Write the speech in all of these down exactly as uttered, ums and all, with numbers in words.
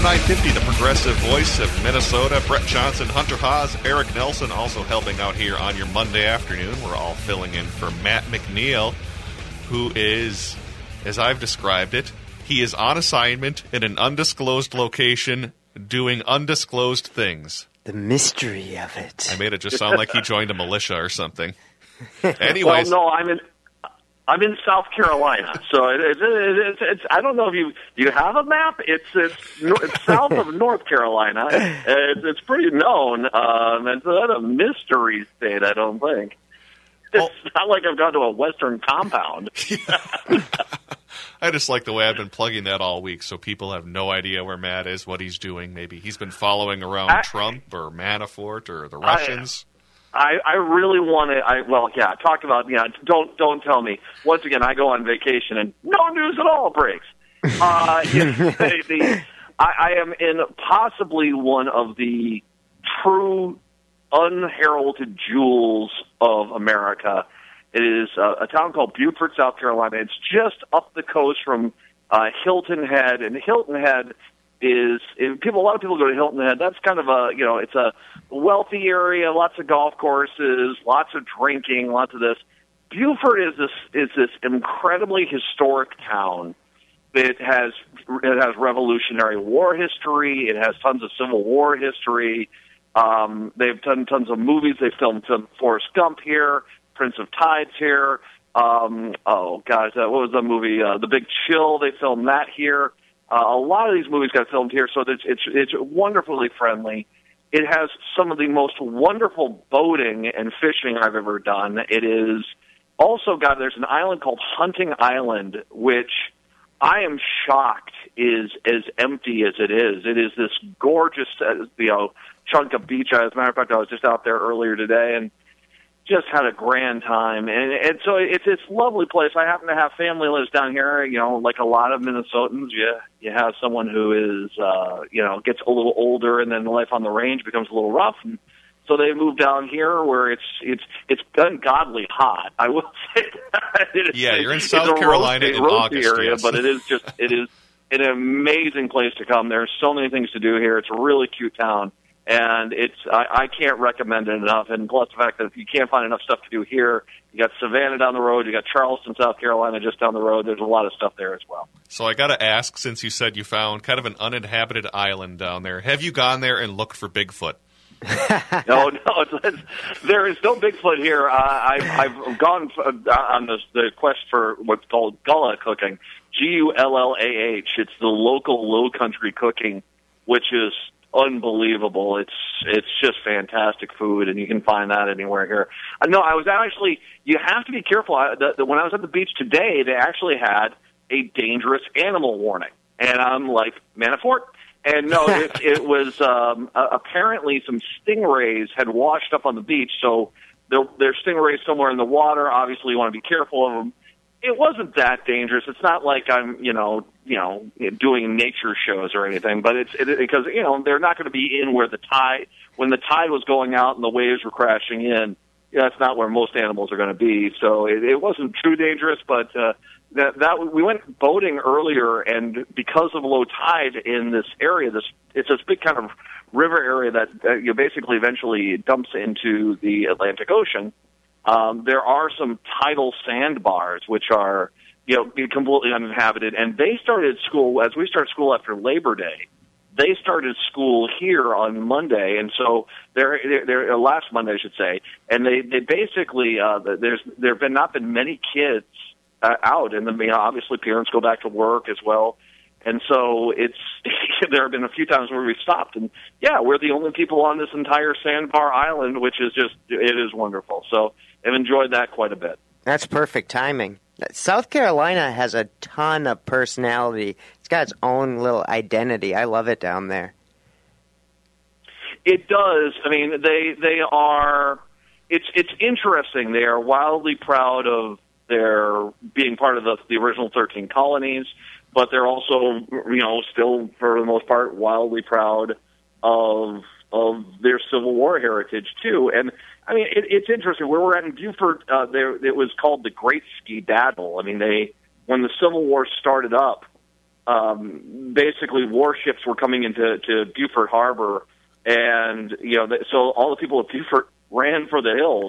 nine fifty, the progressive voice of Minnesota. Brett Johnson, Hunter Haas, Eric Nelson also helping out here on your Monday afternoon. We're all filling in for Matt McNeil, who is, as I've described it, he is on assignment in an undisclosed location doing undisclosed things. The mystery of it. I made it just sound like he joined a militia or something. Anyways. Well, no, I'm in... I'm in South Carolina, so it, it, it, it's, it's. I don't know if you do you have a map. It's it's, it's south of North Carolina. It's, it's pretty known. Um, it's not a mystery state, I don't think. It's well, not like I've gone to a Western compound. I just like the way I've been plugging that all week, so people have no idea where Matt is, what he's doing. Maybe he's been following around I, Trump or Manafort or the Russians. I, I, I really want to. I well, yeah. Talk about yeah. Don't don't tell me. Once again, I go on vacation and no news at all breaks. Uh, the, the, I, I am in possibly one of the true unheralded jewels of America. It is a, a town called Beaufort, South Carolina. It's just up the coast from uh, Hilton Head, and Hilton Head is people. A lot of people go to Hilton Head. That's kind of a you know, it's a wealthy area, lots of golf courses, lots of drinking, lots of this. Beaufort is this is this incredibly historic town. It has it has Revolutionary War history. It has tons of Civil War history. Um, they've done tons of movies. They filmed some Forrest Gump here, Prince of Tides here. Um, oh gosh, uh, what was the movie? Uh, The Big Chill. They filmed that here. Uh, a lot of these movies got filmed here, so it's, it's it's wonderfully friendly. It has some of the most wonderful boating and fishing I've ever done. It is also got, there's an island called Hunting Island, which I am shocked is as empty as it is. It is this gorgeous, uh, you know, chunk of beach. As a matter of fact, I was just out there earlier today and just had a grand time. And, and so it's this lovely place. I happen to have family lives down here. You know, like a lot of Minnesotans, you, you have someone who is, uh, you know, gets a little older and then life on the range becomes a little rough. And so they moved down here where it's, it's, it's ungodly hot. I will say that. It is, yeah, you're in South Carolina in August. Area, yes. But it is just, it is an amazing place to come. There's so many things to do here. It's a really cute town. And it's I, I can't recommend it enough. And plus the fact that if you can't find enough stuff to do here, you got Savannah down the road, you got Charleston, South Carolina just down the road. There's a lot of stuff there as well. So I got to ask, since you said you found kind of an uninhabited island down there, have you gone there and looked for Bigfoot? no, no, it's, it's, there is no Bigfoot here. Uh, I've, I've gone on this, the quest for what's called Gullah cooking, G U L L A H. It's the local low country cooking, which is unbelievable. It's it's just fantastic food, and you can find that anywhere here. Uh, no, I was actually, you have to be careful. I, the, the, when I was at the beach today, they actually had a dangerous animal warning. And I'm like, Manafort? And no, it, it was um, uh, apparently some stingrays had washed up on the beach, so there, there's stingrays somewhere in the water. Obviously, you want to be careful of them. It wasn't that dangerous. It's not like I'm, you know, you know, doing nature shows or anything, but it's it, because, you know, they're not going to be in where the tide, when the tide was going out and the waves were crashing in, that's not where most animals are going to be. So it, it wasn't too dangerous, but uh, that, that we went boating earlier, and because of low tide in this area, this it's this big kind of river area that uh, you basically eventually dumps into the Atlantic Ocean. Um, there are some tidal sandbars, which are, you know, completely uninhabited. And they started school, as we start school after Labor Day, they started school here on Monday. And so they're, they're, they're last Monday, I should say. And they, they basically, uh, there's, there have been not been many kids uh, out. And then, you know, obviously parents go back to work as well. And so it's, there have been a few times where we've stopped, and yeah, we're the only people on this entire sandbar island, which is just, it is wonderful. So I've enjoyed that quite a bit. That's perfect timing. South Carolina has a ton of personality. It's got its own little identity. I love it down there. It does. I mean, they, they are, it's, it's interesting. They are wildly proud of their being part of the, the original thirteen colonies. But they're also, you know, still for the most part wildly proud of of their Civil War heritage too. And I mean, it, it's interesting. Where we're at in Beaufort, uh, there it was called the Great Ski Daddle. I mean, they when the Civil War started up, um, basically warships were coming into to Beaufort Harbor, and you know, so all the people at Beaufort ran for the hills,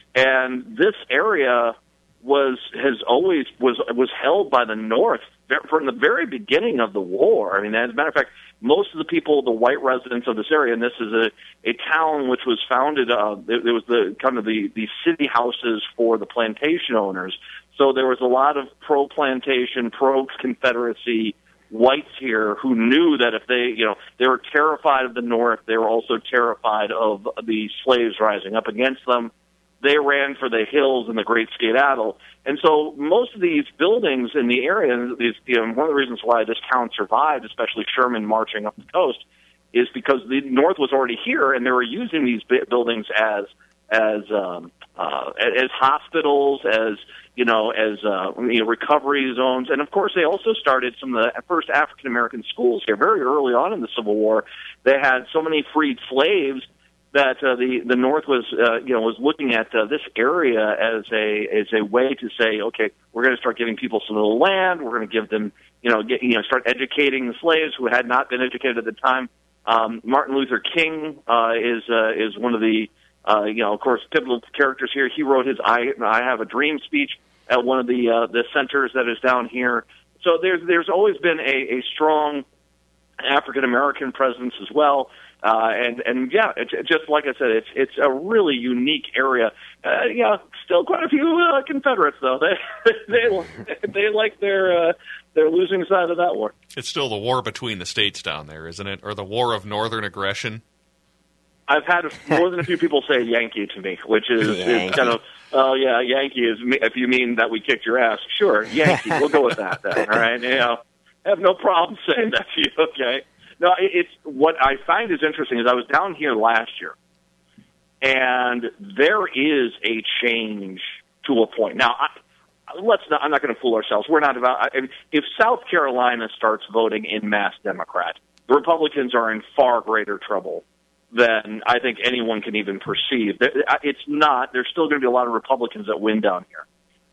and this area was has always was was held by the North from the very beginning of the war. I mean, as a matter of fact, most of the people, the white residents of this area, and this is a, a town which was founded, uh, it, it was the kind of the, the city houses for the plantation owners. So there was a lot of pro-plantation, pro-Confederacy whites here who knew that if they, you know, they were terrified of the North, they were also terrified of the slaves rising up against them. They ran for the hills and the Great Skedaddle. And so most of these buildings in the area, these, you know, one of the reasons why this town survived, especially Sherman marching up the coast, is because the North was already here, and they were using these buildings as as um, uh, as hospitals, as you know, as uh, you know, recovery zones, and of course they also started some of the first African American schools here very early on in the Civil War. They had so many freed slaves that uh, the the North was uh, you know was looking at uh, this area as a as a way to say, okay, we're going to start giving people some of the land. We're going to give them you know get, you know start educating the slaves who had not been educated at the time. Um, Martin Luther King uh, is uh, is one of the uh, you know of course pivotal characters here. He wrote his I I Have a Dream speech at one of the uh, the centers that is down here. So there's there's always been a, a strong African American presence as well. Uh, and, and yeah, it's, just like I said, it's it's a really unique area. Uh, yeah, still quite a few uh, Confederates, though. They they they like their uh, their losing side of that war. It's still the war between the states down there, isn't it? Or the war of northern aggression? I've had more than a few people say Yankee to me, which is, is kind of, oh, yeah, Yankee is, if you mean that we kicked your ass. Sure, Yankee, we'll go with that then, all right? You know, I have no problem saying that to you, okay? No, it's what I find is interesting is I was down here last year, and there is a change to a point. Now, I, let's not, I'm not going to fool ourselves. We're not about. I mean, if South Carolina starts voting in mass Democrat, the Republicans are in far greater trouble than I think anyone can even perceive. It's not. There's still going to be a lot of Republicans that win down here.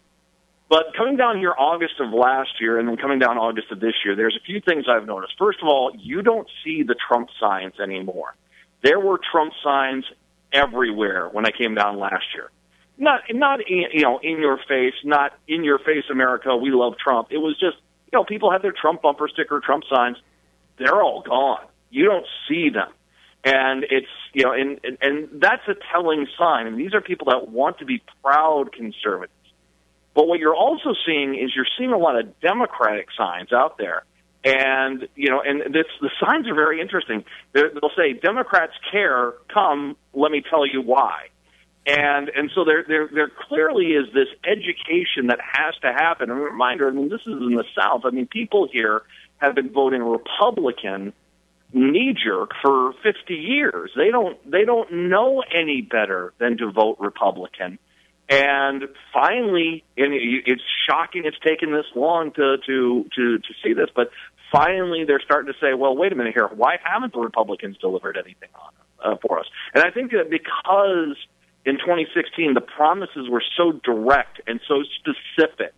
But coming down here August of last year and then coming down August of this year, there's a few things I've noticed. First of all, you don't see the Trump signs anymore. There were Trump signs everywhere when I came down last year. Not, not in, you know, in your face, not in your face, America, we love Trump. It was just, you know, people had their Trump bumper sticker, Trump signs. They're all gone. You don't see them. And it's, you know, and, and, and that's a telling sign. And these are people that want to be proud conservatives. But what you're also seeing is you're seeing a lot of Democratic signs out there. And, you know, and this, the signs are very interesting. They're, they'll say, Democrats care, come, let me tell you why. And and so there, there there clearly is this education that has to happen. And a reminder, I mean, this is in the South. I mean, people here have been voting Republican knee-jerk for fifty years. They don't they don't know any better than to vote Republican. And finally, and it's shocking it's taken this long to, to, to, to see this, but finally they're starting to say, well, wait a minute here, why haven't the Republicans delivered anything on uh, for us? And I think that because in twenty sixteen the promises were so direct and so specific,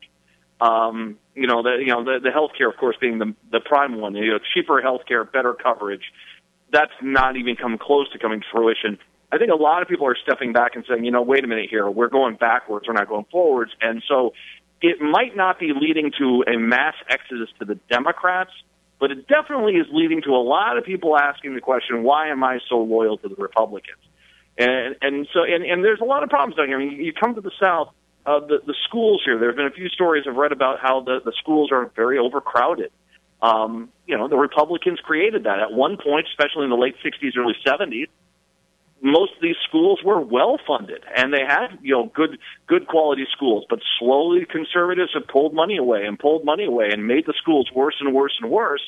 um, you know, the, you know, the, the health care, of course, being the, the prime one, you know, cheaper health care, better coverage, that's not even come close to coming to fruition. I think a lot of people are stepping back and saying, you know, wait a minute here, we're going backwards, we're not going forwards. And so it might not be leading to a mass exodus to the Democrats, but it definitely is leading to a lot of people asking the question, why am I so loyal to the Republicans? And and so and, and there's a lot of problems down here. I mean, you come to the South, uh, the, the schools here, there have been a few stories I've read about how the, the schools are very overcrowded. Um, you know, the Republicans created that. At one point, especially in the late sixties, early seventies, most of these schools were well funded, and they had, you know, good good quality schools. But slowly, conservatives have pulled money away and pulled money away and made the schools worse and worse and worse.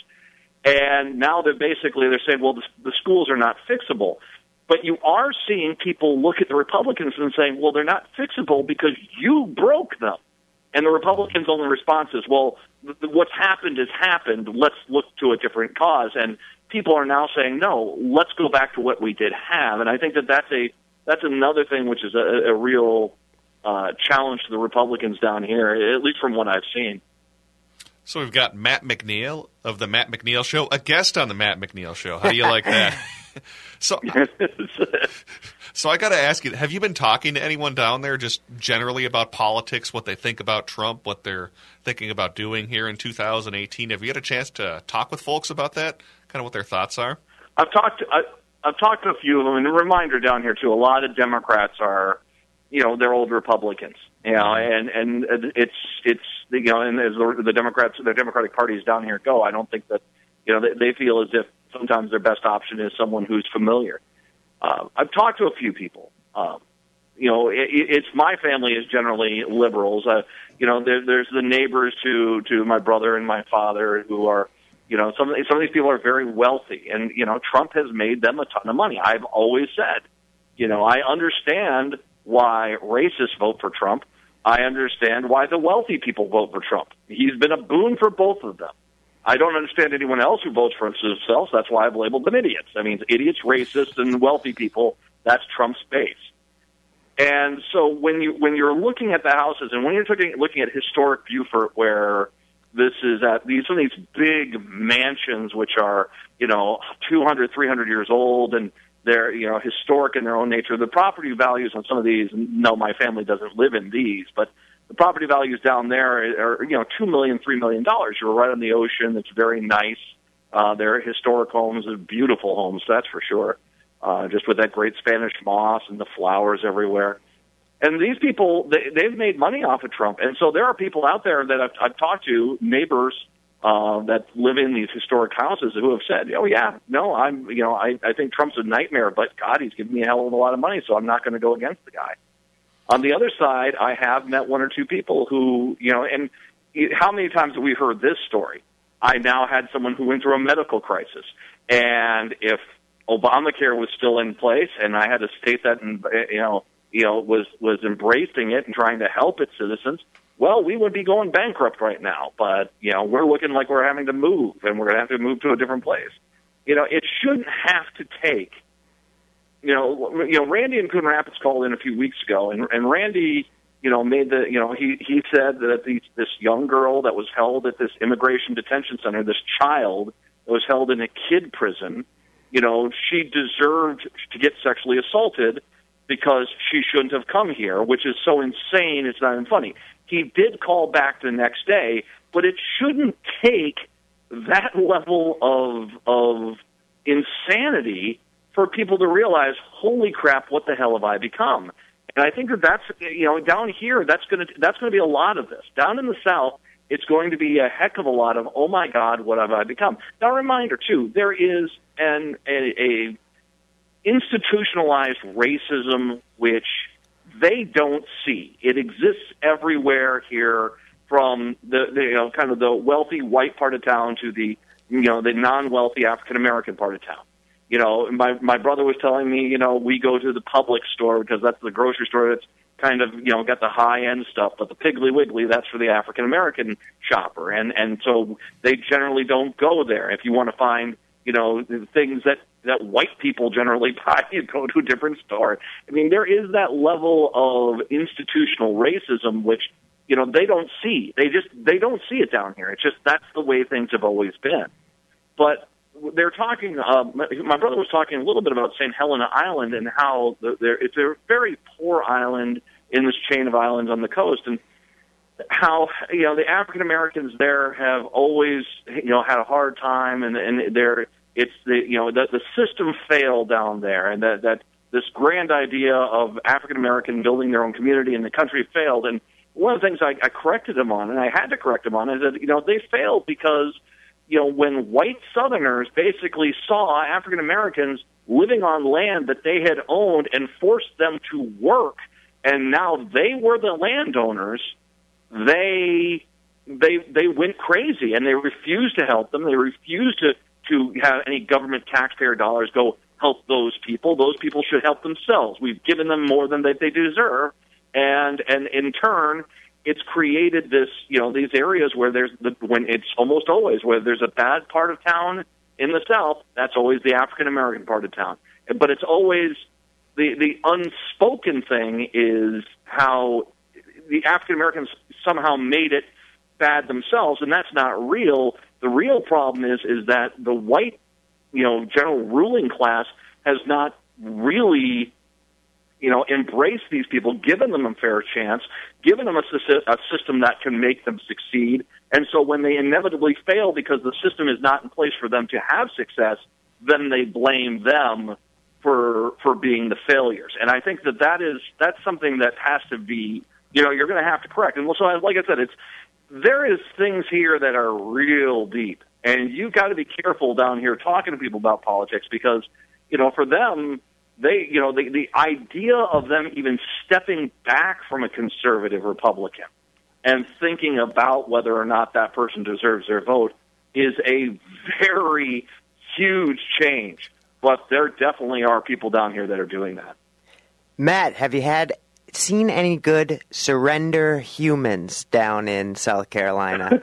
And now they're basically they're saying, well, the, the schools are not fixable. But you are seeing people look at the Republicans and saying, well, they're not fixable because you broke them. And the Republicans' only response is, well, th- what's happened has happened. Let's look to a different cause. And people are now saying, no, let's go back to what we did have. And I think that that's a that's another thing which is a, a real uh, challenge to the Republicans down here, at least from what I've seen. So we've got Matt McNeil of the Matt McNeil Show, a guest on the Matt McNeil Show. How do you like that? so, so I got to ask you: have you been talking to anyone down there, just generally about politics, what they think about Trump, what they're thinking about doing here in two thousand eighteen? Have you had a chance to talk with folks about that? Kind of what their thoughts are? I've talked. To, I, I've talked to a few of them, and a reminder down here too. A lot of Democrats are, you know, they're old Republicans. You know, and and it's it's you know, and as the Democrats, the Democratic parties down here go, I don't think that, you know, they, they feel as if sometimes their best option is someone who's familiar. Uh, I've talked to a few people. Um, you know, it, it's my family is generally liberals. Uh, you know, there, there's the neighbors to to my brother and my father who are, you know, some some of these people are very wealthy, and you know, Trump has made them a ton of money. I've always said, you know, I understand why racists vote for Trump. I understand why the wealthy people vote for Trump. He's been a boon for both of them. I don't understand anyone else who votes for themselves. That's why I've labeled them idiots. I mean, idiots, racists, and wealthy people, that's Trump's base. And so when, you, when you're looking at the houses, and when you're looking, looking at historic Beaufort, where this is at these, some of these big mansions, which are, you know, two hundred, three hundred years old, and they're, you know, historic in their own nature. The property values on some of these, no, my family doesn't live in these, but the property values down there are, you know, two million dollars, three million dollars. You're right on the ocean. It's very nice. Uh, they're historic homes, and beautiful homes, that's for sure. Uh, just with that great Spanish moss and the flowers everywhere. And these people, they, they've made money off of Trump. And so there are people out there that I've, I've talked to, neighbors, Uh, that live in these historic houses who have said, oh, yeah, no, I'm, you know, I, I think Trump's a nightmare, but God, he's giving me a hell of a lot of money, so I'm not going to go against the guy. On the other side, I have met one or two people who, you know, and how many times have we heard this story? I now had someone who went through a medical crisis, and if Obamacare was still in place and I had a state that, you know, you know, was, was embracing it and trying to help its citizens, well, we would be going bankrupt right now, but, you know, we're looking like we're having to move, and we're going to have to move to a different place. You know, it shouldn't have to take, you know, you know, Randy in Coon Rapids called in a few weeks ago, and, and Randy, you know, made the, you know, he, he said that the, this young girl that was held at this immigration detention center, this child that was held in a kid prison, you know, she deserved to get sexually assaulted because she shouldn't have come here, which is so insane it's not even funny. He did call back the next day, but it shouldn't take that level of of insanity for people to realize, holy crap, what the hell have I become? And I think that that's, you know, down here, that's going to that's going to be a lot of this. Down in the South, it's going to be a heck of a lot of, oh my God, what have I become? Now, a reminder too, there is an a, a institutionalized racism which they don't see. It exists everywhere here, from the, the you know kind of the wealthy white part of town to the you know the non-wealthy African American part of town. You know, my my brother was telling me, you know, we go to the Publix store because that's the grocery store that's kind of, you know, got the high end stuff, but the Piggly Wiggly, that's for the African American shopper, and and so they generally don't go there. If you want to find, you know, the things that that white people generally buy, you go to a different store. I mean, there is that level of institutional racism which, you know, they don't see. They just they don't see it down here. It's just that's the way things have always been. But they're talking. Uh, my brother was talking a little bit about Saint Helena Island and how the, there, it's a very poor island in this chain of islands on the coast, and how, you know, the African Americans there have always, you know, had a hard time, and and they're it's the you know that the system failed down there, and that that this grand idea of African American building their own community in the country failed. And one of the things I, I corrected them on, and I had to correct them on, is that, you know, they failed because, you know, when white Southerners basically saw African Americans living on land that they had owned and forced them to work, and now they were the landowners, they they they went crazy, and they refused to help them. They refused to to have any government taxpayer dollars go help those people. Those people should help themselves. We've given them more than they, they deserve, and and in turn, it's created this, you know, these areas where there's the, when it's almost always where there's a bad part of town in the South, that's always the African American part of town. But it's always the the unspoken thing is how the African Americans somehow made it bad themselves, and that's not real. The real problem is is that the white, you know, general ruling class has not really, you know, embraced these people, given them a fair chance, given them a, a system that can make them succeed. And so when they inevitably fail because the system is not in place for them to have success, then they blame them for for being the failures. And I think that that is that's something that has to be, you know, you're going to have to correct. And so, like I said, it's there is things here that are real deep, and you've got to be careful down here talking to people about politics because, you know, for them, they, you know, the, the idea of them even stepping back from a conservative Republican and thinking about whether or not that person deserves their vote is a very huge change. But there definitely are people down here that are doing that. Matt, have you had seen any good surrender humans down in South Carolina?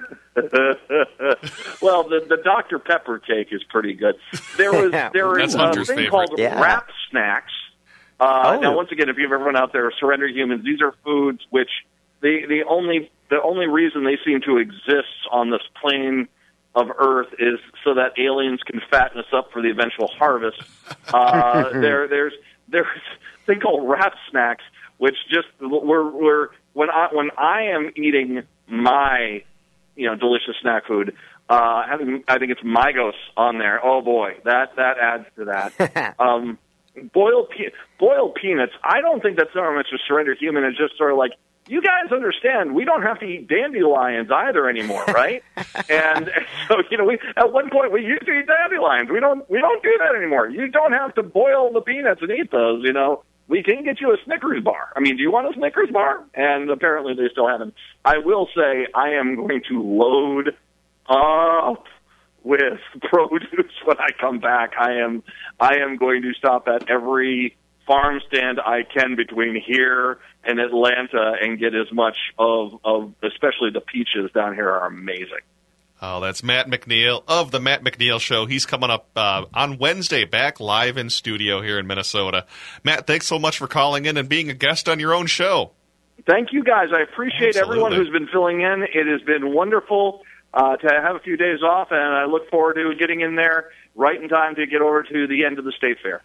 Well, the, the Doctor Pepper cake is pretty good. There was there That's is a Hunter's thing favorite. called Yeah. wrap snacks. Uh, Oh. Now, once again, if you've ever out there, surrender humans. These are foods which the the only the only reason they seem to exist on this plane of Earth is so that aliens can fatten us up for the eventual harvest. Uh, there there's there's a thing called wrap snacks, which just we're we're when I when I am eating my you know delicious snack food, uh, having I think it's Migos on there. Oh boy, that that adds to that. um, boiled pe- boiled peanuts. I don't think that's so much a surrender human. It's just sort of like, you guys understand we don't have to eat dandelions either anymore, right? and, and so, you know, we at one point we used to eat dandelions. We don't we don't do that anymore. You don't have to boil the peanuts and eat those, you know. We can get you a Snickers bar. I mean, do you want a Snickers bar? And apparently they still haven't. I will say I am going to load up with produce when I come back. I am I am going to stop at every farm stand I can between here and Atlanta and get as much of, of especially the peaches down here are amazing. Oh, that's Matt McNeil of the Matt McNeil Show. He's coming up uh, on Wednesday, back live in studio here in Minnesota. Matt, thanks so much for calling in and being a guest on your own show. Thank you, guys. I appreciate Absolutely. everyone who's been filling in. It has been wonderful uh, to have a few days off, and I look forward to getting in there right in time to get over to the end of the state fair.